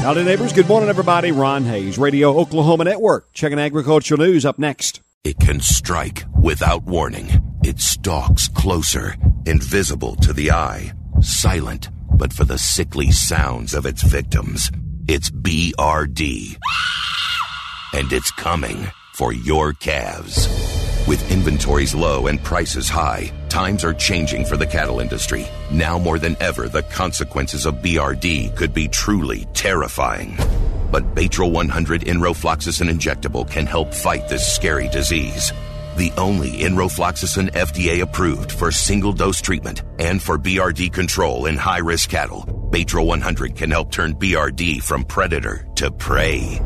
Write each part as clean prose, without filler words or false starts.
Howdy, neighbors. Good morning, everybody. Ron Hayes, Radio Oklahoma Network. Checking agricultural news up next. It can strike without warning. It stalks closer, invisible to the eye, silent, but for the sickly sounds of its victims. It's BRD. And it's coming for your calves. With inventories low and prices high, times are changing for the cattle industry. Now more than ever, the consequences of BRD could be truly terrifying. But Baytril 100 Enrofloxacin injectable can help fight this scary disease. The only Enrofloxacin FDA approved for single-dose treatment and for BRD control in high-risk cattle. Baytril 100 can help turn BRD from predator to prey.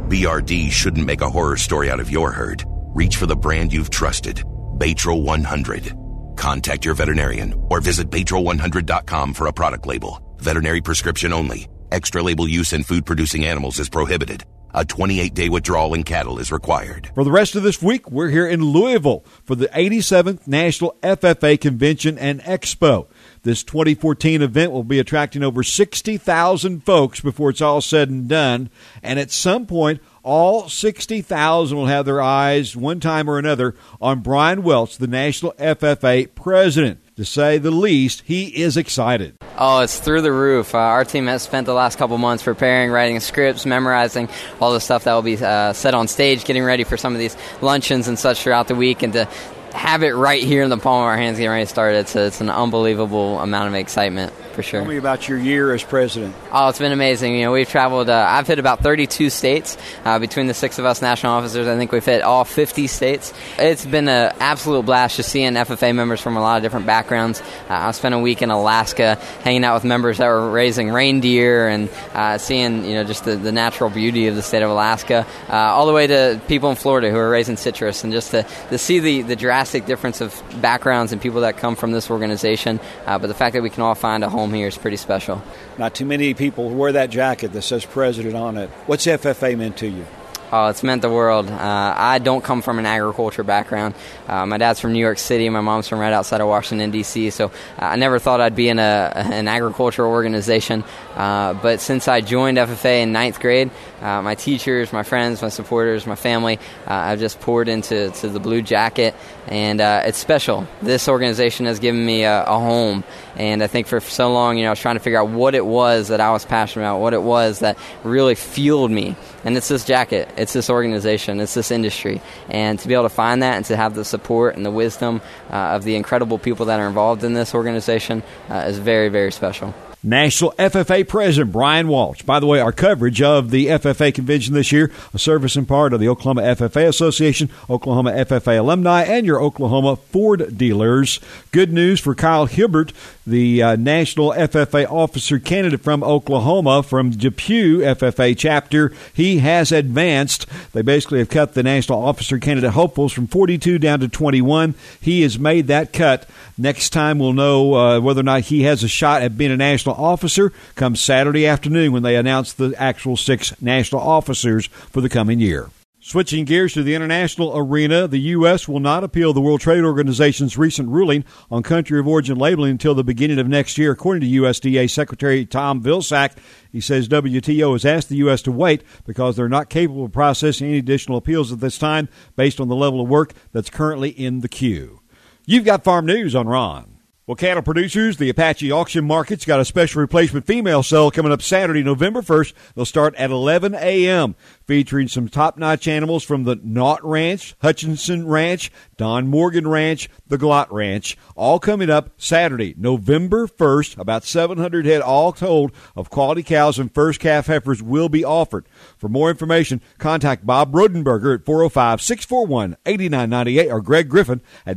BRD shouldn't make a horror story out of your herd. Reach for the brand you've trusted. Baytril 100. Contact your veterinarian or visit Baytril100.com for a product label. Veterinary prescription only. Extra label use in food-producing animals is prohibited. A 28-day withdrawal in cattle is required. For the rest of this week, we're here in Louisville for the 87th National FFA Convention and Expo. This 2014 event will be attracting over 60,000 folks before it's all said and done. And at some point, all 60,000 will have their eyes, one time or another, on Brian Welch, the National FFA president. To say the least, he is excited. Oh, it's through the roof. Our team has spent the last couple months preparing, writing scripts, memorizing all the stuff that will be said on stage, getting ready for some of these luncheons and such throughout the week, and to have it right here in the palm of our hands getting ready to start. It's an unbelievable amount of excitement, for sure. Tell me about your year as president. Oh, it's been amazing. You know, we've traveled, I've hit about 32 states. Between the 6 of us national officers, I think we've hit all 50 states. It's been an absolute blast just seeing FFA members from a lot of different backgrounds. I spent a week in Alaska hanging out with members that were raising reindeer and seeing, you know, just the natural beauty of the state of Alaska, all the way to people in Florida who are raising citrus, and just to see the drastic difference of backgrounds and people that come from this organization. But the fact that we can all find a home here is pretty special. Not too many people wear that jacket that says president on it. What's FFA meant to you? Oh, it's meant the world. I don't come from an agriculture background. My dad's from New York City. My mom's from right outside of Washington, D.C., so I never thought I'd be in an agricultural organization. But since I joined FFA in 9th grade, my teachers, my friends, my supporters, my family, I've just poured into the blue jacket, and it's special. This organization has given me a home, and I think for so long, you know, I was trying to figure out what it was that I was passionate about, what it was that really fueled me. And it's this jacket, it's this organization, it's this industry. And to be able to find that and to have the support and the wisdom of the incredible people that are involved in this organization is very, very special. National FFA President Brian Welch. By the way, our coverage of the FFA convention this year, a service and part of the Oklahoma FFA Association, Oklahoma FFA alumni, and your Oklahoma Ford dealers. Good news for Kyle Hibbert, the National FFA officer candidate from Oklahoma, from Depew FFA chapter. He has advanced. They basically have cut the national officer candidate hopefuls from 42 down to 21. He has made that cut. Next time we'll know whether or not he has a shot at being a national officer come Saturday afternoon when they announce the actual 6 national officers for the coming year. Switching gears to the international arena, the U.S. will not appeal the World Trade Organization's recent ruling on country of origin labeling until the beginning of next year, according to USDA Secretary Tom Vilsack. He says WTO has asked the U.S. to wait because they're not capable of processing any additional appeals at this time based on the level of work that's currently in the queue. You've got farm news on Ron. Well, cattle producers, the Apache auction market's got a special replacement female sale coming up Saturday, November 1st. They'll start at 11 a.m., featuring some top-notch animals from the Knott Ranch, Hutchinson Ranch, Don Morgan Ranch, the Glott Ranch, all coming up Saturday, November 1st. About 700 head all told of quality cows and first calf heifers will be offered. For more information, contact Bob Rodenberger at 405-641-8998 or Greg Griffin at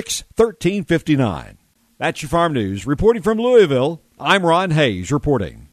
918-306-1359. That's your farm news. Reporting from Louisville, I'm Ron Hayes reporting.